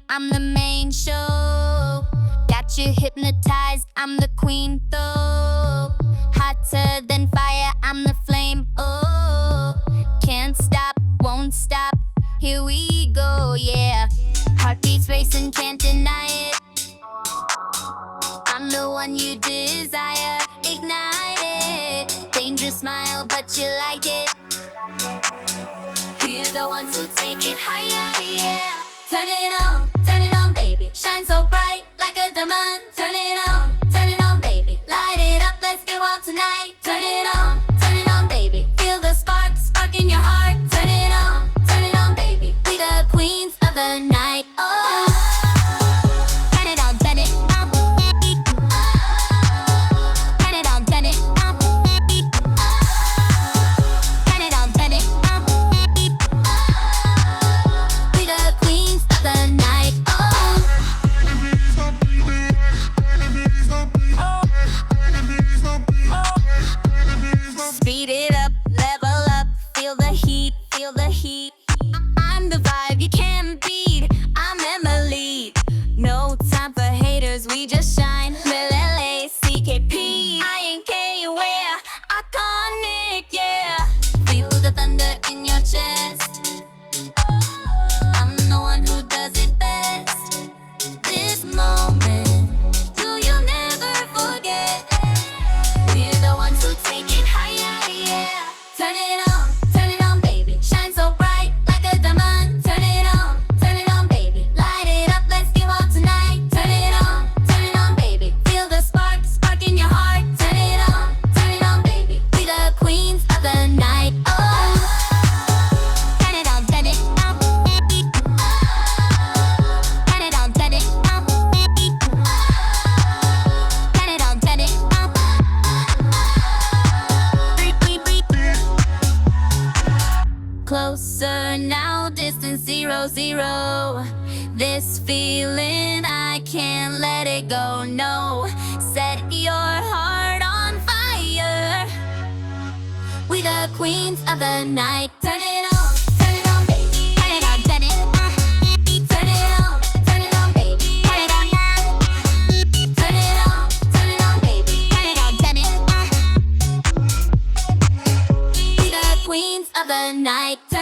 I'm the main show. Got you hypnotized, I'm the queen though. Hotter than fire, I'm the flame, oh. Can't stop, won't stop, here we go, yeah. Heartbeats racing, can't deny it. I'm the one you desire, ignite it. Dangerous smile, but you like it. We're the ones who take it higher, yeah. Turn it on, baby. Shine so bright like a diamond. Turn it on, baby. Light it up, let's get wild tonight. Turn it on, baby. Feel the spark, spark in your heart. Turn it on, baby. We the queens of the night, oh. Turn it on, turn it on. Turn it on, turn it on. Turn it on, turn it on. We the queens of the night, oh. Speed it up, level up, feel the heat, feel the heat. I'm the vibe you can't beat, I'm Emily. No time for haters, we just shine. LLA, CKP, INK, we're iconic, yeah. Feel the thunder in your chest. I'm the one who does it best. This moment, do you never forget? We're the ones who take it higher, yeah. Turn it on, baby. Shine so bright like a diamond. Turn it on, baby. Light it up, let's get wild tonight. Turn it on, baby. Feel the spark, spark in your heart. Turn it on, baby. We the queens of the night, oh. Turn it on, turn it on. Turn it on, turn it on. Turn it on, turn it on. Closer now, distance 0, 0. This feeling, I can't let it go, no. Set your heart on fire. We the queens of the night. Turn it on, baby. Turn it on, turn it on. Turn it on, baby. Turn it on, turn it on, baby. Turn it on, turn it on. We the queens of the night.